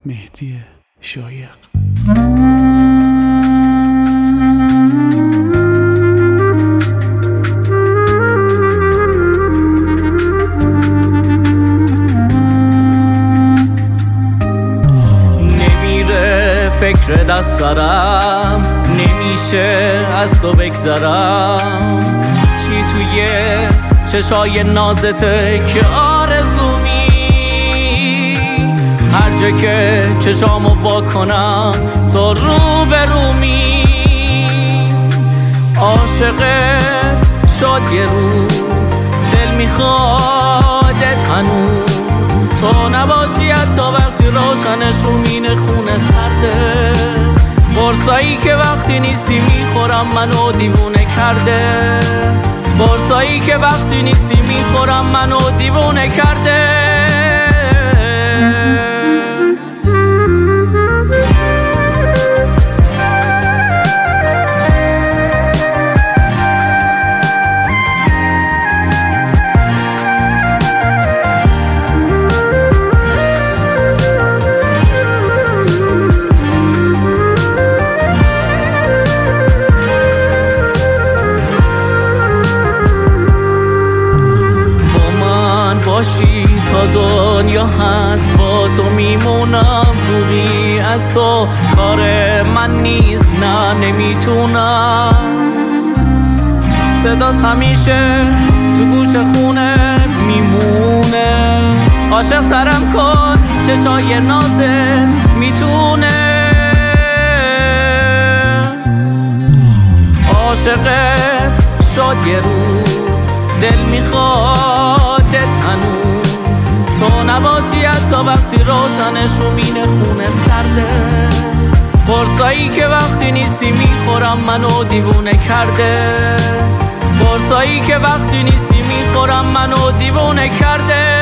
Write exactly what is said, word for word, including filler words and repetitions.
مهدی شایق. نمیره فکر دست سرم، نمیشه از تو بگذرم. چی توی چشای نازته که آرزومی، هر جا که چشامو وا کنم تو رو به رومی. عاشقت شد یه روز، دل میخوادت هنوز. تو نباشی حتی وقتی روشنش رو مینه خونه سرده. قرصایی که وقتی نیستی میخورم منو دیوونه کرده. قرصایی که وقتی نیستی میخورم منو دیوونه کرده. باشی تا دنیا هست، با تو میمونم. دوری از تو کار من نیست، نه نمیتونم. صدات همیشه تو گوش خونه میمونه. عاشق ترم کن چشای نازت میتونه. عاشقت شد یه روز، دل میخوادت هنوز. تو نباشی حتی وقتی روشنش رو مینه خونه سرده. قرصایی که وقتی نیستی میخورم منو دیوونه کرده. قرصایی که وقتی نیستی میخورم منو دیوونه کرده.